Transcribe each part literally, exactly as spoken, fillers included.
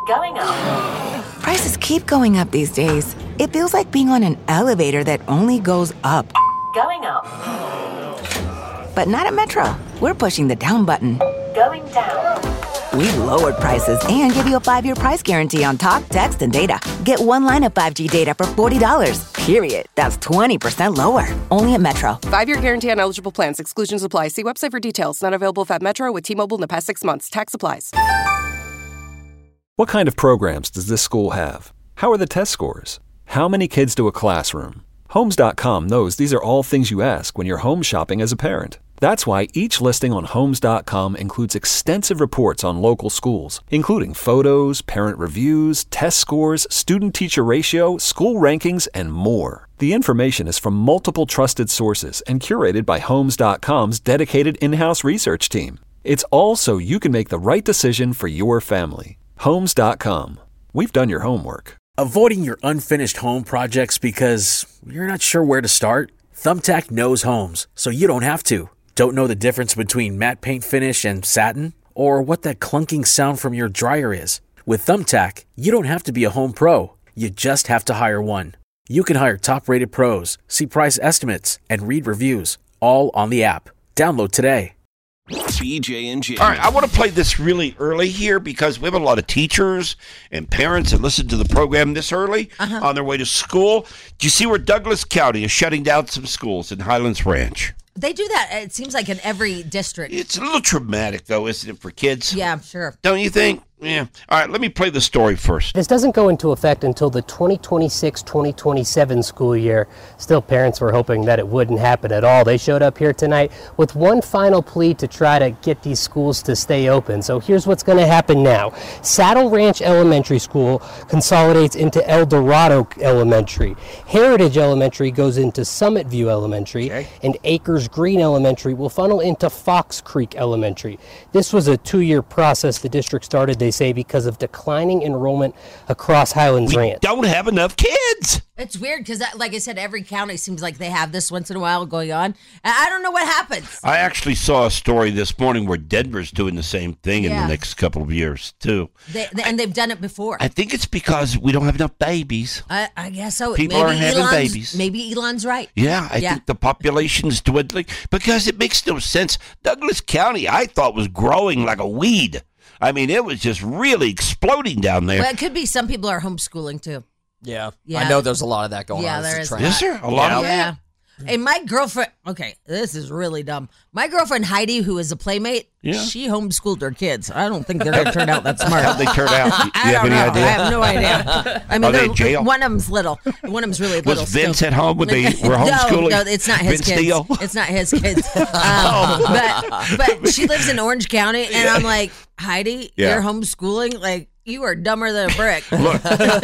Going up. Prices keep going up these days. It feels like being on an elevator that only goes up. Going up. But not at Metro. We're pushing the down button. Going down. We've lowered prices and give you a five-year price guarantee on talk, text, and data. Get one line of five G data for forty dollars. Period. That's twenty percent lower. Only at Metro. Five-year guarantee on eligible plans. Exclusions apply. See website for details. Not available at Metro with T-Mobile in the past six months. Tax applies. What kind of programs does this school have? How are the test scores? How many kids do a classroom? Homes dot com knows these are all things you ask when you're home shopping as a parent. That's why each listing on Homes dot com includes extensive reports on local schools, including photos, parent reviews, test scores, student-teacher ratio, school rankings, and more. The information is from multiple trusted sources and curated by Homes dot com's dedicated in-house research team. It's all so you can make the right decision for your family. Homes dot com. We've done your homework. Avoiding your unfinished home projects because you're not sure where to start? Thumbtack knows homes, so you don't have to. Don't know the difference between matte paint finish and satin? Or what that clunking sound from your dryer is? With Thumbtack, you don't have to be a home pro. You just have to hire one. You can hire top-rated pros, see price estimates, and read reviews, all on the app. Download today. B J and J. All right, I want to play this really early here because we have a lot of teachers and parents that listen to the program this early uh-huh. on their way to school. Do you see where Douglas County is shutting down some schools in Highlands Ranch? They do that, it seems like, in every district. It's a little traumatic, though, isn't it, for kids? Yeah, sure. Don't you think? Yeah. All right, let me play the story first. This doesn't go into effect until the twenty twenty-six twenty twenty-seven school year. Still, parents were hoping that it wouldn't happen at all. They showed up here tonight with one final plea to try to get these schools to stay open. So here's what's going to happen now. Saddle Ranch Elementary School consolidates into El Dorado Elementary. Heritage Elementary goes into Summit View Elementary, okay. and Acres Green Elementary will funnel into Fox Creek Elementary. This was a two-year process the district started, they say, because of declining enrollment across Highlands we Ranch. Don't have enough kids. It's weird because, like I said, every county seems like they have this once in a while going on. And I don't know what happens. I actually saw a story this morning where Denver's doing the same thing yeah. in the next couple of years, too. They, they, and they've done it before. I think it's because we don't have enough babies. I, I guess so. People maybe aren't having Elon's, babies. Maybe Elon's right. Yeah, I yeah. think the population's dwindling because it makes no sense. Douglas County, I thought, was growing like a weed. I mean, it was just really exploding down there. Well, it could be some people are homeschooling, too. Yeah. yeah. I know there's a lot of that going yeah, on. Yeah, there is. Is there? A lot yeah. of that? Yeah. Hey, my girlfriend, okay, this is really dumb. My girlfriend Heidi, who is a playmate, yeah. she homeschooled her kids. I don't think they're going to turn out that smart. How'd they turn out? Do you I have don't any know. idea? I have no idea. I mean, Are they in jail? One of them's little. One of them's really little. Was Vince still. at home when they were homeschooling? No, no, it's not his Vince kids. Steele? It's not his kids. Um, but, but she lives in Orange County, and yeah. I'm like, Heidi, yeah. you're homeschooling? Like, you are dumber than a brick. Look,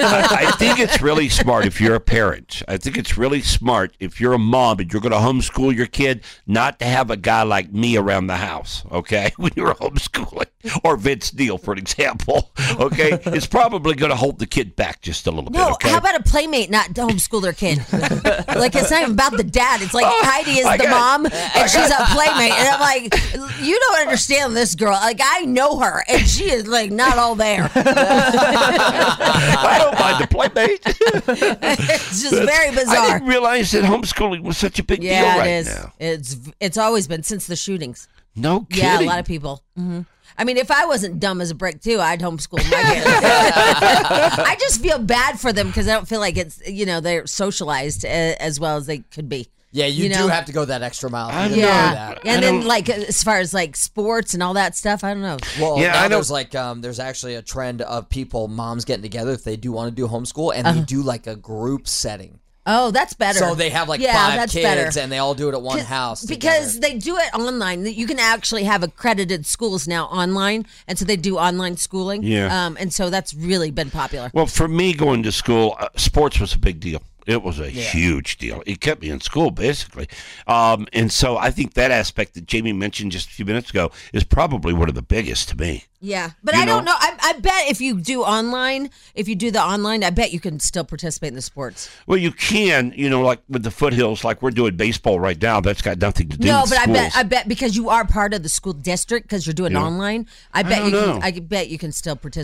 I think it's really smart if you're a parent. I think it's really smart if you're a mom and you're going to homeschool your kid not to have a guy like me around the house, okay, when you're homeschooling. Or Vince Neil, for an example, okay? It's probably going to hold the kid back just a little no, bit, okay? How about a playmate not to homeschool their kid? Like, it's not even about the dad. It's like oh, Heidi is I the got, mom, and she's a playmate. And I'm like, you don't understand this girl. Like, I know her, and she is, like, not all there. I don't mind the playmate. It's just very bizarre. I didn't realize that homeschooling was such a big yeah, deal right it is. now. It's it's always been since the shootings. No kidding. Yeah, a lot of people. Mm-hmm. I mean, if I wasn't dumb as a brick, too, I'd homeschool my kids. I just feel bad for them because I don't feel like it's, you know, they're socialized as well as they could be. Yeah, you, you do know? have to go that extra mile. I know yeah, that. and then like as far as like sports and all that stuff, I don't know. Well, yeah, now I know. there's like um, there's actually a trend of people, moms getting together if they do want to do homeschool, and Uh-huh. they do like a group setting. Oh, that's better. So they have like yeah, five that's kids, better. and they all do it at one house because together. they do it online. You can actually have accredited schools now online, and so they do online schooling. Yeah, um, and so that's really been popular. Well, for me, going to school, uh, sports was a big deal. It was a yeah. huge deal. It kept me in school, basically. Um, and so I think that aspect that Jamie mentioned just a few minutes ago is probably one of the biggest to me. Yeah, but you I know? don't know. I, I bet if you do online, if you do the online, I bet you can still participate in the sports. Well, you can, you know, like with the foothills, like we're doing baseball right now. That's got nothing to do no, with but schools. I bet I bet because you are part of the school district because you're doing yeah. online. I bet I you don't can. know. I bet you can still participate.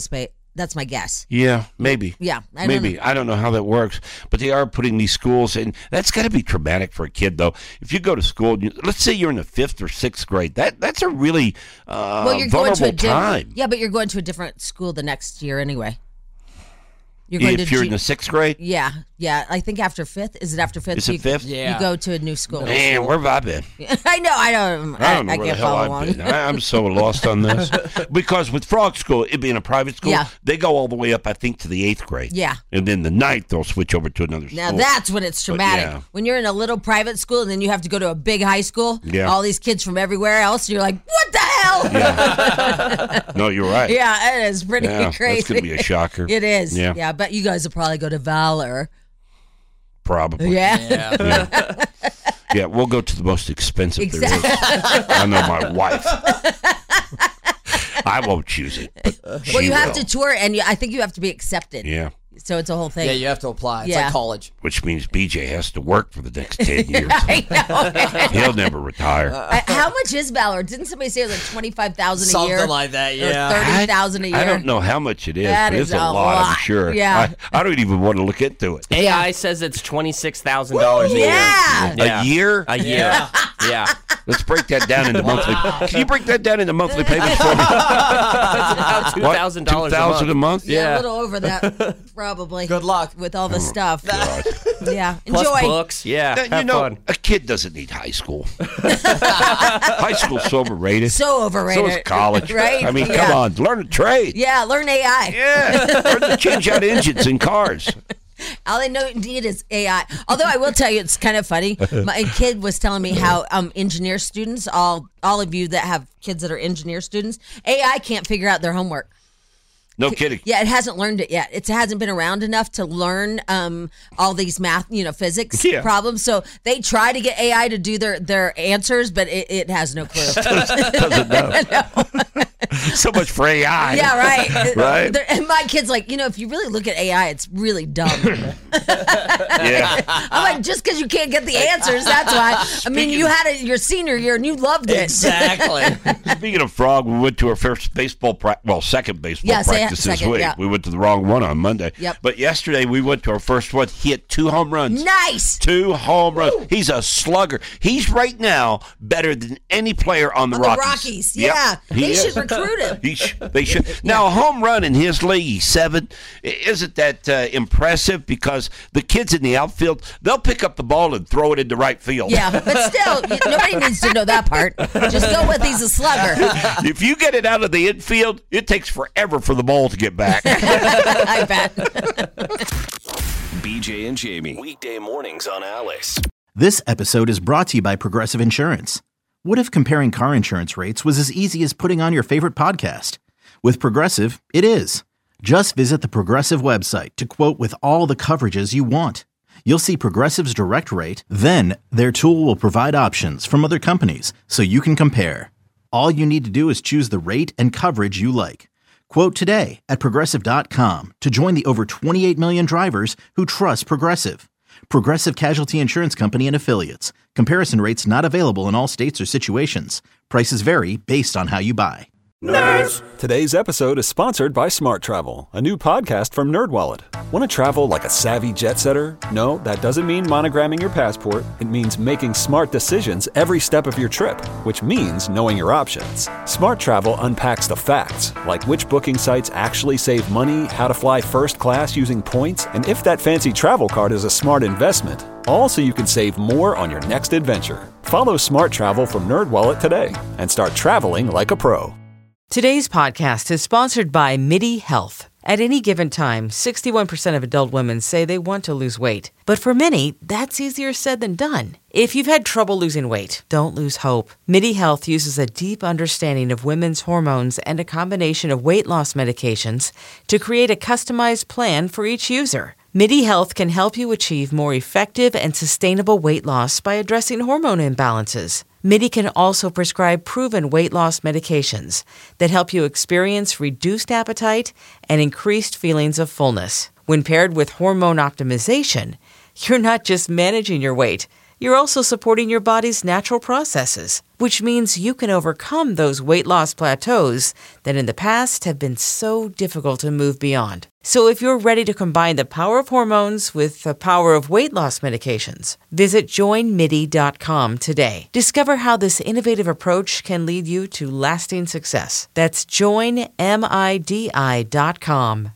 That's my guess. Yeah, maybe. Yeah, I don't maybe. know. I don't know how that works, but they are putting these schools in. That's got to be traumatic for a kid, though. If you go to school, and you, let's say you're in the fifth or sixth grade, that that's a really uh, Well, you're vulnerable going to a time. different. Yeah, but you're going to a different school the next year anyway. You're going if to you're ju- in the sixth grade, Yeah, yeah. I think after fifth. Is it after fifth? Is it you, fifth? Yeah. You go to a new school. man, where have I been? I know. I don't. I don't know I, where can't the hell follow I've along. been. I, I'm so lost on this because with Frog School, it being a private school, Yeah. they go all the way up, I think, to the eighth grade. Yeah. and then the ninth they'll switch over to another Now school. that's when it's traumatic. yeah. When you're in a little private school and then you have to go to a big high school. Yeah. All these kids from everywhere else. You're like, what the hell? No, you're right. Yeah, it is pretty Yeah, crazy. that's gonna be a shocker. It is. Yeah. Yeah, but you guys will probably go to Valor. Probably. Yeah. Yeah. Yeah, we'll go to the most expensive Exactly. there is. I know my wife. I won't choose it. But Well, she you have will. to tour, and you, I think you have to be accepted. Yeah, So it's a whole thing. Yeah, you have to apply. It's Yeah. like college. which means B J has to work for the next ten years. I know. He'll never retire. I- How much is Valor? Didn't somebody say it was like twenty-five thousand a Something year? like that, Or yeah. thirty thousand a year. I don't know how much it is, That but is it's a a lot, I'm lot. sure. Yeah. I, I don't even want to look into it. A I says it's twenty-six thousand dollars a year. Yeah. Yeah. A year? A year. Yeah. Let's break that down into monthly. Can you break that down into monthly payments for me? About two What? thousand dollars two thousand a a month? Yeah, Yeah. a little over that, probably. Good luck. with all the stuff. God. Yeah, Plus enjoy. books. Yeah. Now, Have you know, fun. a kid doesn't need high school. High school's so overrated. So overrated. So is college. Right? I mean, Yeah. come on, learn a trade. Yeah, learn A I. Yeah, learn to change out engines in cars. All they know need is A I. Although I will tell you, it's kind of funny. My kid was telling me how um, engineer students, all all of you that have kids that are engineer students, A I can't figure out their homework. No kidding. Yeah, it hasn't learned it yet. It hasn't been around enough to learn um, all these math, you know, physics Yeah. problems. So they try to get A I to do their, their answers, but it, it has no clue. Doesn't know. So much for A I. Yeah, right. Right? They're- And my kid's like, you know, if you really look at A I, it's really dumb. Yeah. I'm like, just because you can't get the answers, that's why. I mean, you had it your senior year and you loved it. Exactly. Speaking of Frog, we went to our first baseball practice, well, second baseball Yeah, say- practice this second, week. yeah. We went to the wrong one on Monday. Yep. But yesterday we went to our first one. He hit two home runs. Nice. Two home runs. He's a slugger. He's right now better than any player on the On the Rockies. Rockies, Yep. yeah. He They is. should recruit him. He sh- they should. Now, a home run in his league, he's seven, i- isn't that uh, impressive? Because the kids in the outfield, they'll pick up the ball and throw it into right field. Yeah, but still, you, nobody needs to know that part. Just go with he's a slugger. If you get it out of the infield, it takes forever for the ball to get back. I bet. B J and Jamie. Weekday mornings on Alice. This episode is brought to you by Progressive Insurance. What if comparing car insurance rates was as easy as putting on your favorite podcast? With Progressive, it is. Just visit the Progressive website to quote with all the coverages you want. You'll see Progressive's direct rate, then their tool will provide options from other companies so you can compare. All you need to do is choose the rate and coverage you like. Quote today at Progressive dot com to join the over twenty-eight million drivers who trust Progressive. Progressive Casualty Insurance Company and Affiliates. Comparison rates not available in all states or situations. Prices vary based on how you buy. Today's episode is sponsored by Smart Travel, a new podcast from NerdWallet. Want to travel like a savvy jet setter? No, that doesn't mean monogramming your passport. It means making smart decisions every step of your trip, which means knowing your options. Smart Travel unpacks the facts, like which booking sites actually save money, how to fly first class using points, and if that fancy travel card is a smart investment. All so you can save more on your next adventure. Follow Smart Travel from NerdWallet today and start traveling like a pro. Today's podcast is sponsored by MIDI Health. At any given time, sixty-one percent of adult women say they want to lose weight. But for many, that's easier said than done. If you've had trouble losing weight, don't lose hope. MIDI Health uses a deep understanding of women's hormones and a combination of weight loss medications to create a customized plan for each user. MIDI Health can help you achieve more effective and sustainable weight loss by addressing hormone imbalances. MIDI can also prescribe proven weight loss medications that help you experience reduced appetite and increased feelings of fullness. When paired with hormone optimization, you're not just managing your weight, You're also supporting your body's natural processes, which means you can overcome those weight loss plateaus that in the past have been so difficult to move beyond. So if you're ready to combine the power of hormones with the power of weight loss medications, visit join midi dot com today. Discover how this innovative approach can lead you to lasting success. That's join midi dot com.